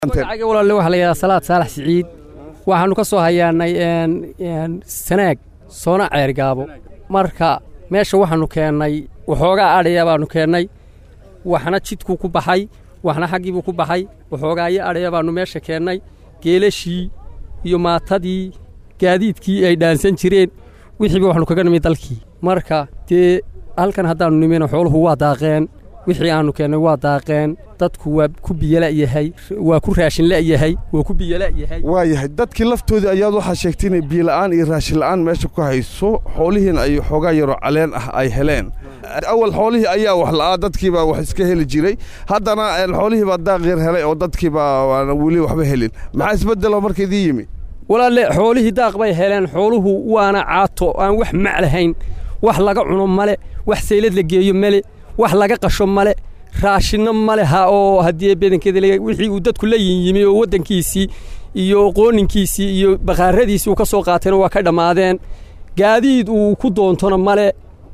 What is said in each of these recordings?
magacaga walaal waxa la yiraahdaa Salaad Saalax Siciid waxaanu ka soo hayaanay sanaag soona ceer gaabo marka meesha waxaanu keenay waxoogaa adhiya baanu keenay waxna jidku ku baxay waxna xaqiibu ku baxay waxoogaa adhiya baanu meesha keenay geelashii iyo maatadii gaadiidkii ay dhaansan jireen wixii waxaanu kaga nimid dalkii marka halkan haddaanu nimino xooluhu waa daaqeen wixii aanu keenay waa daaqeen dadku waa ku biyala yahay waa ku raashin la yahay waa ku biyala yahay waa yahay dadkii laftooda ayaad waxa sheegtay biyo la'aan iyo raashin la'aan meesha ku hayso xoolihiin ay xogaa yaro caleen ah ay heleen awal xoolihii ayaa wax la'aa dadkii baa wax iska heli jiray haddana xoolihii baa daaq yar helay oo dadkii baa wali waxba helin maxaa isbedelo markeedii yimi walaalle xoolihii daaq bay heleen xooluhu waana caato aan wax maclahayn wax laga cuno male wax seylad la geeyo male wax laga qasho male raashinna male oo hadii badankeeda wixii uu dadku la yimi oo wadankiisii iyo qooninkiisii iyo baqaaradiisii uu ka soo qaateen waa ka dhamaadeen gaadiid uu ku doontona male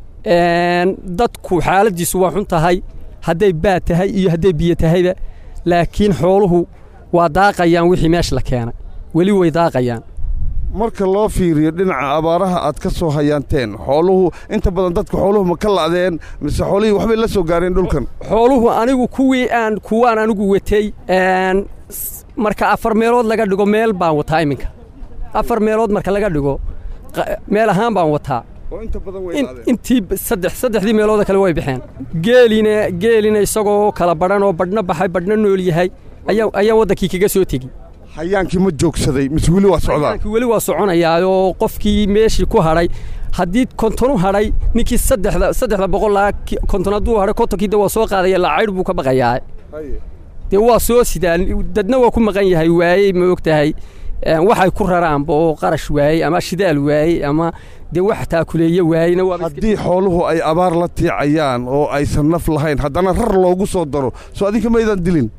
dadku xaaladiisu waa xun tahay haday baad tahay iyo haday biyo tahayba laakiin xooluhu waa daaqayaan wixii meesha la keenay wali way daaqayaan marka loo fiiriyo dhinaca abaaraha aad ka soo hayaanteen xooluhu inta badan dadku xooluhu ma ka lacdeen mise xoolihii waxbay la soo gaareen dhulkan xooluhu anigu kuwaan anigu watay marka 4 meelood laga dhigo meel baan wataa iminka 4 meelood marka laga dhigo meel ahaan baan wataa oo inta badan way intii saddexdii meelood kale way bixeen geelina isagoo kala baran oo badhna baxay badhna nool yahay ayaa wadankii kaga soo tagi hayaankii ma joogsaday mise weli waa socdaa hayaankii weli waa soconayaa oo qofkii meeshii ku hadhay haddii kontonu hadhay ninkii 300 konton hadduu hadhay kontonkii waa soo qaadaya lacayd buu ka baqayaa dee waa soo sidaan dadna waa ku maqan yahay waayey ma ogtahay waxay ku raraanba oo qarash waayey ama shidaal waayey ama dee wax taakuleeye waayeyna waa haddii xooluhu ay abaar la tiicayaan oo aysan naf lahayn haddana rar loogu soo daro soo adinka maydan dilin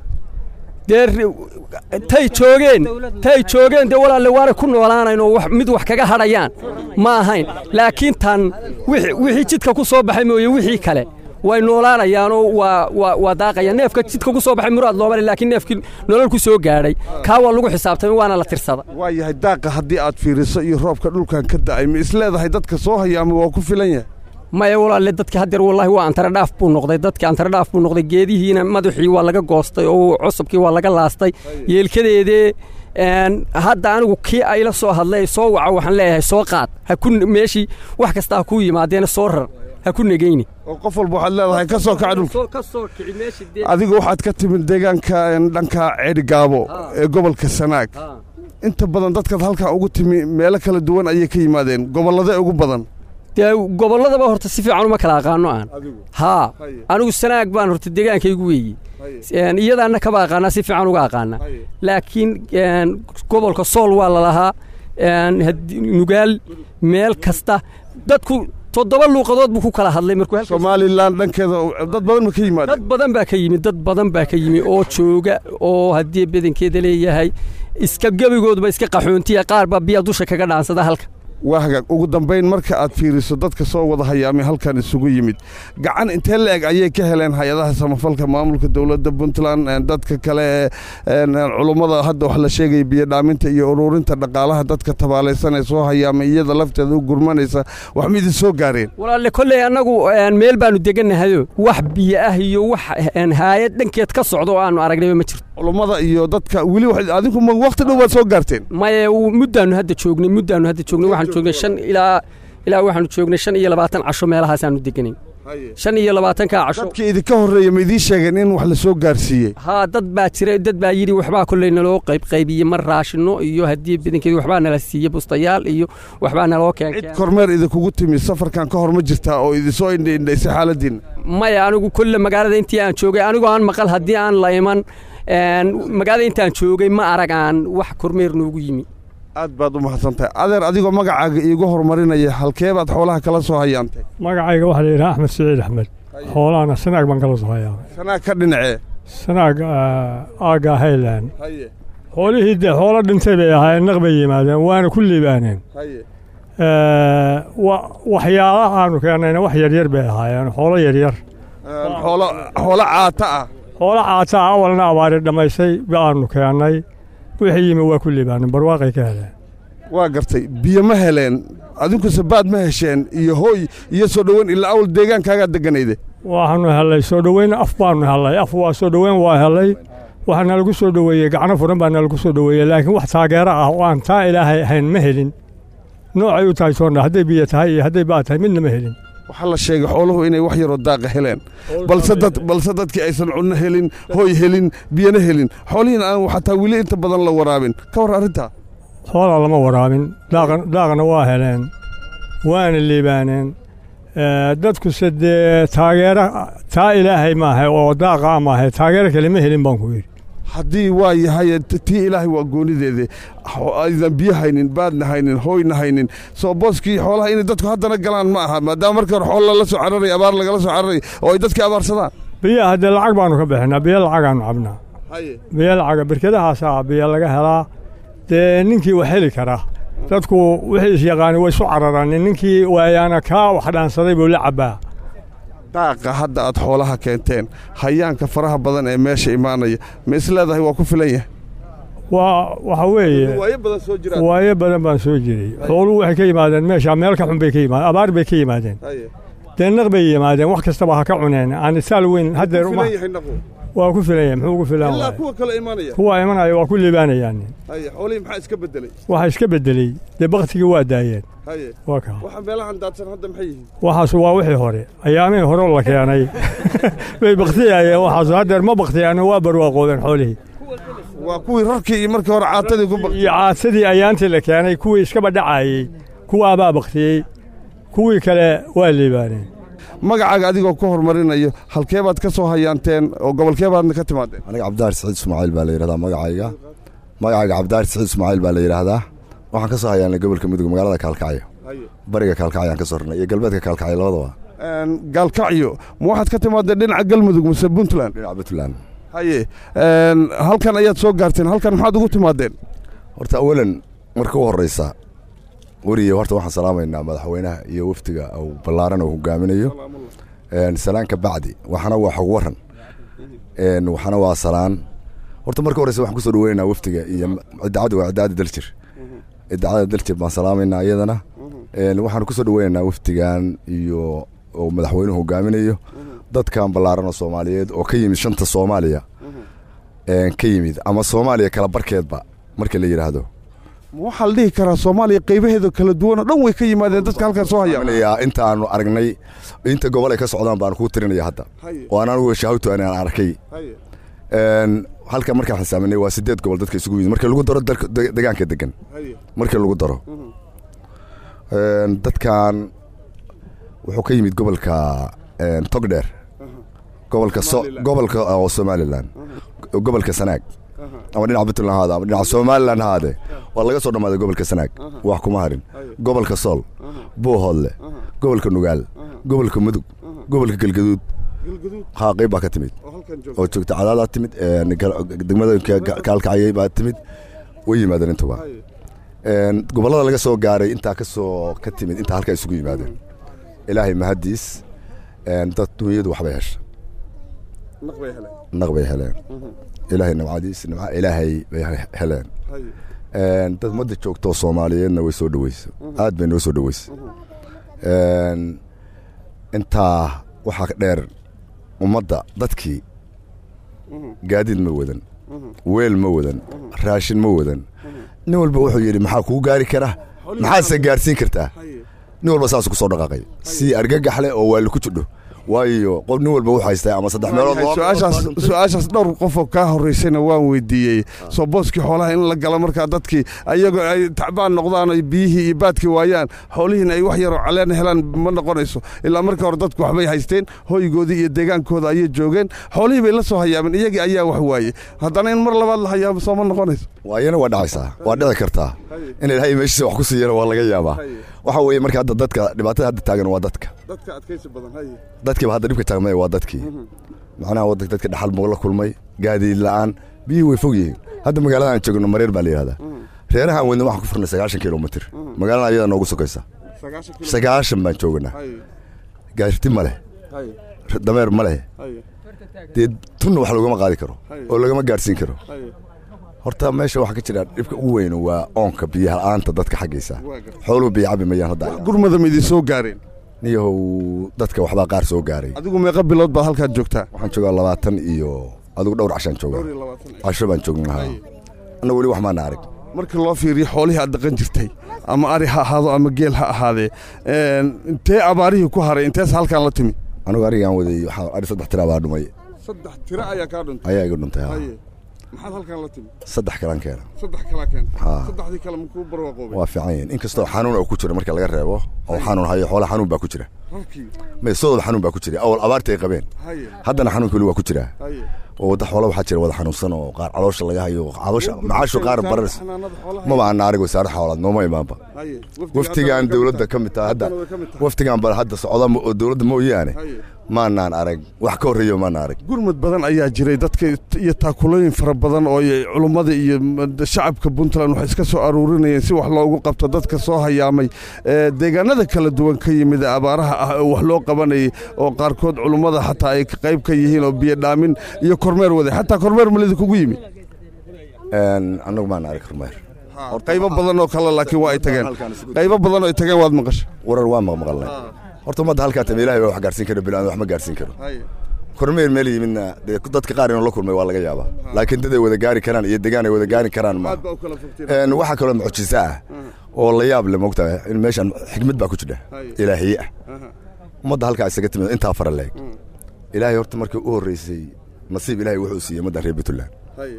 tay joogeen dee walaalle waana ku noolaanayn oo mid wax kaga hadhayaan ma ahayn laakiin tan wixii jidka ku soo baxay mooye wixii kale way noolaanayaanoo waa daaqayaan neefka jidka ku soo baxay muraad loomale laakiin neefkii nolol ku soo gaadhay kaa waa lagu xisaabtamay waana la tirsada waa yahay daaqa haddii aad fiiriso iyo roobka dhulkan ka da'ay ma isleedahay dadka soo hayaama waa ku filan yahay maya walaalle dadka haddeer wallaahi waa antaradhaaf buu noqday dadkii antaradhaaf buu noqday geedihiina madaxii waa laga goostay oo cusubkii waa laga laastay yeelkadeedee hadda anigu kii ayla soo hadlay soo waca waxaan leeyahay soo qaad meeshii wax kasta ha ku yimaadeena soo rar ha ku negeyni oo qof walba waxaad leedahay ka soo kaca dhulka adigu waxaad ka timid deegaanka dhanka ceerigaabo ee gobolka sanaag inta badan dadkaad halkan ugu timi meelo kala duwan ayay ka yimaadeen gobolladee ugu badan gobolladaba horta si fiican uma kala aqaano aan haa anigu sanaag baan horta deegaankaygu weeyey iyadaana kaba aqaanaa si fiican uga aqaanaa laakiin gobolka sool waa lalahaa nugaal meel kasta dadku 7 luuqadood buu ku kala hadlay markuu Soomaaliland dhankeeda dad badan ma ka yimaadeen dad badan baa ka yimid oo jooga oo hadii badankeeda leeyahay iska gabigoodba iska qaxoontiya qaar baa biyo dusha kaga dhaansada halka waaga ugu dambeyn marka aad fiiriso dadka soo wada hayaamay halkan isugu yimid gacan intee leeg ayay ka heleen hay'adaha samafalka maamulka dawladda Puntland dadka kale culimada hadda wax la sheegay biyo dhaaminta iyo ururinta dhaqaalaha dadka tabaalaysan ee soo hayaamay iyada lafteeda u gurmanaysa wax mid soo gaareen walaalle kullee anagu meel baanu deganahay wax biyo ah iyo wax hay'ad dhankeed ka socdo aanu aragnay ma jirto culimada iyo dadka wali wax adinku ma waqti dhow soo gaarteen maya muddaanu hadda joognay waxaan joognay 5 ilaa waxaanu joognay 25 casho meelahaas aanu deganay 25 ka casho dadkii idinka horeeyay ma idin sheegeen in wax la soo gaarsiiyay dad baa yiri waxba kulay naloo qaybiyay mar raashino iyo hadii badankeed waxba nala siiyay bustayaal iyo waxba naloo keenay cid kormeer idinku timi safarkan ka hor ma jirtaa oo idin soo indhaysay xaaladin maya anigu kulli magaalada intii aan joogay anigu aan maqal hadii aan la iman magaalada intaan joogay ma arag aan wax kormeer noogu yimi aad baad u mahadsantahay adeer adigoo magacaaga iigu horumarinaya halkee baad xoolaha kala soo hayaantay magacayga waxa la yiraahdaa Axmed Saciid Axmed xoolaana sanaag baan kala soo hayaa sanaag ka dhinacee sanaag aaga Highland xoolihii xoolo dhintay bay ahaayeen naqbay yimaadeen waana ku liibaaneen waxyaalaha aanu keenayna wax yar bay ahaayeen xoolo yar xoolo caata ah xoolo caataa awalna abaari dhammaysay baanu keennay wixii yimi waa ku liibaanin barwaaqay ka heleen waa gartay biyo ma heleen adinkuse baad ma hesheen iyo hooy iyo soo dhoweyn ilaa awal deegaankaagaa deganayde waxaanu hellay soo dhoweyn af baanu hellay af waa soo dhoweyn waa hellay waxaana lagu soo dhoweeyey gacno furan baana lagu soo dhoweeyey laakiin wax taageero ah oo aan taa ilaahay ahayn ma helin noocay u tahay soonna hadday biyo tahay iyo hadday baad tahay midna ma helin waxaa la sheegay xooluhu inay wax yaroo daaqa heleen balse dadkii aysan cunno helin hooy helin biyana helin xoolihiina aan xataa weli inta badan la waraabin ka war arrintaa xoolaa lama waraabin daaqna waa heleen waana liibaaneen dadkuse dee taageero taa ilaahay maaha oo daaqa maaha taageero kale ma helin baan ku yidhi haddii waa yahay tii ilaahay waa goonideede aydan biyo haynin baadna haynin hooyna haynin soo booskii xoolaha inay dadku haddana galaan ma aha maadaama markii hore xoolo lala soo cararay abaar lagala soo cararay oo ay dadkii abaarsadaan biyaha haddee lacag baanu ka bixinaa biyo lacagaanu cabnaa biyo lacaga berkedahaasaa biyo laga helaa dee ninkii wax heli karaa dadku wixii isyaqaani way isu cararaan ninkii waayaana kaa wax dhaansaday buu la cabbaa daaqa hadda aad xoolaha keenteen hayaanka faraha badan ee meesha imaanaya ma is leedahay waa ku filan yahay waxa weeye waayo badan baan soo jiray xooluhu waxay ka yimaadeen meesha meel ka xun bay ka yimaadeen abaar bay ka yimaadeen dee naq bay yimaadeen wax kastaba ha ka cuneen aan isaal weyn haddeer waa ku filan yahay muxuu ku filan ilaa kuwa kale imaanaya kuwa imanaya waa ku liibaanayaan xoolihii maxaa iska beddelay waxa iska beddelay dee baktigii waa daayeen waa kaa waxa meelahan daadsan hadda maxay yihiin waxaas waa wixii hore ayaamihii hore la keenay bay baktiyayeen waxaas haddeer ma baktiyaan waa barwaaqoodeen xoolihii waa kuwii rarkii iyo markii hore caatadii ku baktiyey iyo caatadii ayaantii la keenay kuwii iskaba dhacaayey kuwaabaa baktiyey kuwii kale waa liibaaneen magacaaga adigoo ku horumarinayo halkee baad ka soo hayaanteen oo gobolkee baadna ka timaadeen aniga cabdaar saciid ismaaciil baa la yidhahdaa magacayga cabdaar saciid ismaaciil baa la yidhaahdaa waxaan ka soo hayaanay gobolka mudug magaalada kaalkacyo bariga kaalkacyo aan ka soo rarnay iyo galbeedka kaalkacyo labadaba gaalkacyo ma waxaad ka timaadeen dhinaca galmudug mise puntland dhinaca puntland haye halkan ayaad soo gaarteen halkan maxaad ugu timaadeen horta awalan marka u horraysa weriye horta waxaan salaamaynaa madaxweynaha iyo wafdiga uu ballaaran uu hogaaminayo salaan ka bacdi waxana waa xog waran waxana waa salaan horta marka horeysa waxaan ku soo dhaweynaynaa wafdiga iyo idaacadda waa idaacadda daljir idaacadda daljir baan salaamaynaa iyadana waxaan ku soo dhaweynaynaa wafdigan iyo oo madaxweynuhu hogaaminayo dadkan ballaaran oo Soomaaliyeed oo ka yimid shanta Soomaaliya ka yimid ama Soomaaliya kala barkeedba marka la yiraahdo waxa la dhihi karaa Soomaaliya qaybaheedu kala duwan oo dhan way ka yimaadeen dadka halkan soo haya inta aanu aragnay inta gobol ay ka socdaan baan ku tirinaya hadda oo aan ugu shaahdo aan arkay halka markaan xisaaminay waa 8 gobol dadka isugu yimid marka lagu daro deegaanka degan marka lagu daro dadkan wuxuu ka yimid gobolka Togdheer gobolka oo Somaliland gobolka Sanaag ama dhinaca Puntland hada ama dhinaca Somaliland hada waa laga soo dhamaaday gobolka Sanaag wax kuma harin gobolka Sool Boohoodle gobolka Nugaal gobolka Mudug gobolka Galgaduud qayb baa ka timid oo joogta cadaada timid degmada kaalkacay baa timid way yimaadeen intuba gobolada laga soo gaaray inta ka soo ka timid inta halka isugu yimaadeen ilaahay mahadiis dad dunyadu waxbay heshay naqbay heleen ilaahay nabadiis nabca ilaahay bay heleen dad muddo joogto Soomaaliyeedna way soo dhaweysay aad bay noo soo dhaweysay inta waxa ka dheer ummadda dadkii gaadiid ma wadan weel ma wadan raashin ma wadan nin walba wuxuu yiri maxaa ku gaari kara maxaa gaarsiin kartaa nin walba saas ku soo dhaqaaqay si argagax leh oo waa ku jidho waayo qof nin walba wuxuu haystaa ama saddex meelood su'aashaas dhowr qof oo ka horeysayna waan weydiiyey soo booskii xoolaha in la galo markaa dadkii ayagoo ay tacbaan noqdaan ay biyihii iyo baadkii waayaan xoolihiina ay wax yaroo caleen helaan ma noqonayso ilaa markii hore dadku waxbay haysteen hoygoodii iyo deegaankooda ayay joogeen xoolihii bay la soo hayaabeen iyagii ayaa wax waayey haddana in mar labaad la hayaabo soo ma noqonayso waayana waa dhacaysaa waa dhici kartaa in ilaahay meeshiisa wax ku siiyana waa laga yaabaa waxa weeye marka hadda dadka dhibaatada hadda taagan waa dadka adkaysi badan haye dadkii hadda dhibka taagmay waa dadkii macnaha wadada dadka dhaxal moog la kulmay gaadiid la'aan biyo way fog yihiin hadda magaalada aan joogno mareer baa la yiraahdaa reeraha wadna waxa ku furnay 90 kilomitir magaalada ayada noogu sokaysa 90 baan joognaa gaarti male dameer male dee tunna wax lagama qaadi karo oo lagama gaadhsiin karo horta meesha waxa ka jira dhibka ugu weyn waa oonka biyaha la'aanta dadka xaggiisa xooluhu biyo cabi mayaan hadda gurmada midii soo gaareen niyahow dadka waxbaa qaar soo gaaray adigu meeqa bilood baad halkaad joogtaa waxaan joogaa 20 iyo adigu dhowr cashaan joogaa 10 baan joognaa anna weli wax maana arag markii loo fiiriyo xoolihii aad dhaqan jirtay ama ari ha ahaado ama geel ha ahaadee intee abaarihii ku haray intees halkan la timi anigu arigaan waday waxaa ari 3 tira baa dhumay 3 tira ayaa kaa dhuntay ayaa iga dhuntay maxaad halkan la timi 3 kalan keena 3 kala keena 3dii kala muku barwaaqoobay waa fiican yihiin inkastoo xanuun oo ku jiro marka laga reebo oo xanuun hayo xoolaha xanuun baa ku jira ma soo xanuun baa ku jira awal abaartay qabeen haddana xanuun kale waa ku jira oo wada xoolaha waxa jira wada xanuunsan oo qaar caloosha laga hayo caloosha macaashu qaar baras ma baan arigo saar xoolaad ma imaanba waftigaan dawladda ka mid tahay hadda waftigaan bal hadda socda oo dawladda mooyaane maanaan arag wax ka horeeyo maanaan arag gurmad badan ayaa jiray dadka iyo taakulooyin fara badan oo culimada iyo shacabka Puntland wax iska soo aruurinayeen si wax loogu qabto dadka soo hayaamay deegaanada kala duwan ka yimid abaaraha wax loo qabanay oo qaarkood culimada xataa ay qayb ka yihiin oo biyo dhaamin iyo kormeer wada xataa kormeer malidi kugu yimid anagu maan arag kormeer qaybo badan oo kala laakiin waa ay tageen qaybo badan oo ay tageen waad maqashay warar waa maqalnay horta ummadda halkaa tama ilaahay wax gaarsiin karo bilaan wax ma gaarsiin karo kormeer meel yimidna dadka qaar inuu la kulmay waa laga yaabaa laakiin dad ay wada gaari karaan iyo deegaan ay wada gaari karaan ma waxa kale mucjiso ah oo la yaab leh moogtahay in meeshan xigmad baa ku jira ilaahiye ah ummadda halkaa isaga timid intaa fara leeg ilaahay horta markii u horeysay nasiib ilaahay wuxuu siiyay ummadda reer Puntland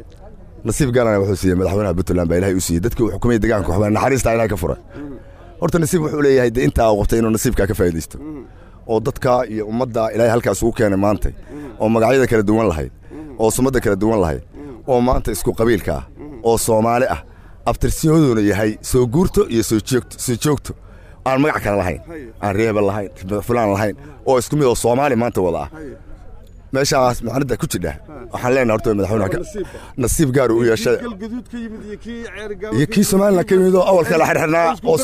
nasiib gaarana wuxuu siiyay madaxweynaha Puntland baa ilaahay u siiyay dadkii uu xukumay deegaanka waxba naxariista ilaahay ka furay horta nasiib wuxuu leeyahay inta uu qabtay inuu nasiibka ka faa'iideysto oo dadka iyo ummadda ilaahay halkaas uu keenay maanta oo magacyada kala duwan lahayd oo sumadda kala duwan lahayd oo maanta isku qabiilka ah oo Soomaali ah aftirsiyooduna yahay soo guurto iyo soo joogto aan magac kale lahayn aan reebel lahayn fulaan lahayn oo isku mid oo Soomaali maanta wada ah meeshaas macnada ku jira waxaan leenahay horta madaxweynaha nasiib gaar u yeeshay galgaduud ka yimid iyo kii Soomaaliland ka yimid oo awalka la xirxirnaa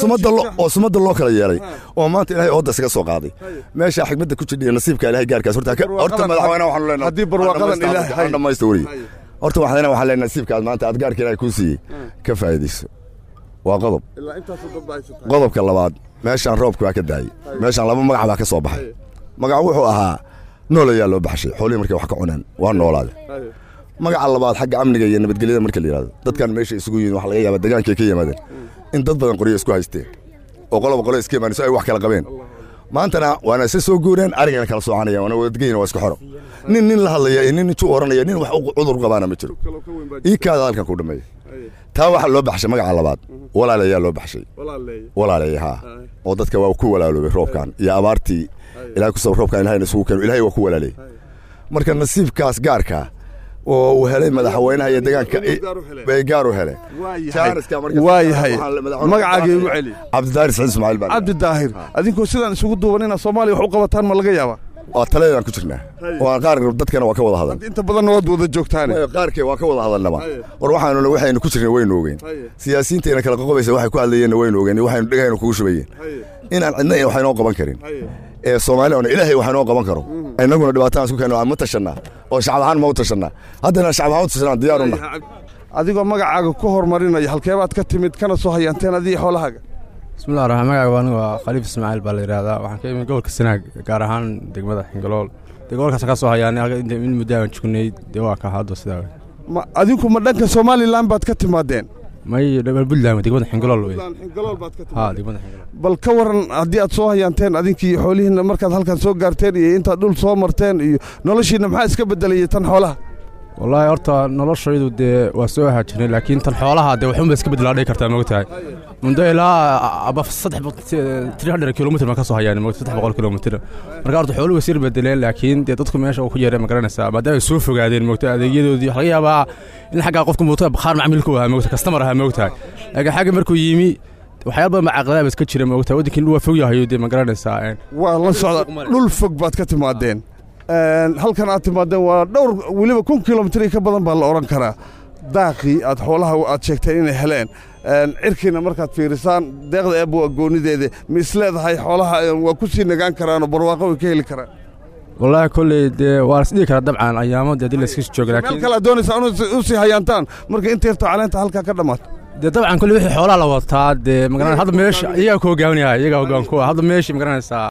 oo sumadda loo kala yeelay oo maanta ilaahay oo isaga soo qaaday meesha xigmadda ku jira nasiibka ilaahay gaarkaas horta madaxweynaha waxaan leenahay hadii barwaaqadan ilaahay dhamaysto wari horta waxaan leenahay nasiibkaas maanta aad gaarka ilaahay ku siiyay ka faa'iideyso waa qodob ilaa intaas dad baa haysta qodobka labaad meeshan roobku waa ka daayay meeshan laba magac baa ka soo baxay magac wuxuu ahaa noolayaa loo baxshay xoolihii markay wax ka cunaan waa noolaade magaca labaad xagga amniga iyo nabadgelyada marka la yiraahdo dadkan meesha isugu yihiin waxa laga yaabaa deegaankay ka yimaadeen in dad badan qoriyo isku haysteen oo qolo iska imaanayso ay wax kala qabeen maantana waana soo guureen arigana kala soocanayaan waana wadgeeyna waa isku xoro nin la hadlaya nin intuu oranaya nin wax cudur qabaana ma jiro ii kaada halkan ku dhameeyay taa waxa loo baxshay magaca labaad walaalayaa loo baxshay walaalayaa oo dadka waa ku walaaloobay roobkan iyo abaartii ilaahay ku soo roobkan ilaahay isugu keenay ilaahay waa ku walaalay marka nasiibkaas gaarka oo uu helay madaxweynaha iyo deegaanka bay gaar u helay waayahay magacaaga igu celi Cabdidaahir Saciid Ismaaciil baan Cabdidaahir adinkoo sidaan isugu duubanina Soomaaliya wax u qabataan ma laga yaabaa waa taladan ku jirnaa waa qaar dadkana waa ka wada hadal inta badan wada joogtaan qaarkee waa ka wada hadalnaba war waxaanu ku jirnay waynu ogeyn siyaasiyiinteena kala qoqobaysa waxay ku hadlayeen waynu ogeyn waxaanu dhagayno kugu shubayeen inaan cidna waxaynu qaban karin ee Soomaaliya ilaahay waxaanu qaban karo aynaguna dhibaataan isku keenno aan mutashana oo shacab ahaan ma utashana haddana shacab ahaan utashana diyaar u nahay adigoo magacaaga ku hormarinaya halkeebaad ka timid kana soo hayanteen adii xoolahaaga bismillaahir rahmaanir rahiim waa Khaliif Ismaaciil baa la yiraahdaa waxaan ka imid gobolka Sanaag gaar ahaan degmada Xingalool gobolkaas ka soo hayaanay in muddo aan joognay waa ka haddo sidaa ma adinku ma dhanka Soomaaliland baad ka timaadeen may Puntland degmada Xingalool way Xingalool baad ka timaadeen degmada Xingalool bal ka waran hadii aad soo hayanteen adinkii xoolihiina markaad halkan soo gaarteen iyo inta dhul soo marteen iyo noloshiina maxaa iska bedelay tan xoolaha wallahi horta noloshaydu waa soo haajinay laakiin tan xoolaha waxun iska bedelaadhay kartaa moogtahay mundo ilaa aba 300 kilomitir ma ka soo hayaan 300 kilomitir marka horta xooluhu sir bedeleen laakiin dadku meesha uu ku yeeray ma garanaysaa maadaama ay soo fogaadeen moogtahay adeegyadoodii waxa laga yaabaa in xagga qofka mooto bakhaar macmiilku ah moogtahay customer ah moogtahay laakiin xagga markuu yimi waxyaabo ma caqladaab iska jira moogtahay wadinka waa fog yahay ma garanaysaa waa la socda dhul fog baad ka timaadeen halkan aad timaadeen waa dhowr waliba 1 kilomitir ka badan baa la oran karaa daaqii aad xoolaha aad sheegteen inay heleen cirkiina markaad fiirisaan deeqda eebo goonideeda ma isleedahay xoolaha waa ku sii nagaan karaan oo barwaaqo way ka heli karaan wallaahi kolley dee waa lasdhigi karaa dabcan ayaamo dee haddii layska jooga laakiin meel kale doonaysaa u sii hayaantaan marka inta yarta caleenta halkaa ka dhammaato dee dabcan kolley wixii xoolaha la wataa dee magaranaysa hadda meesha iyagaa ku hogaaminaya iyagaa hoggaan ku hadda meeshii magaranaysaa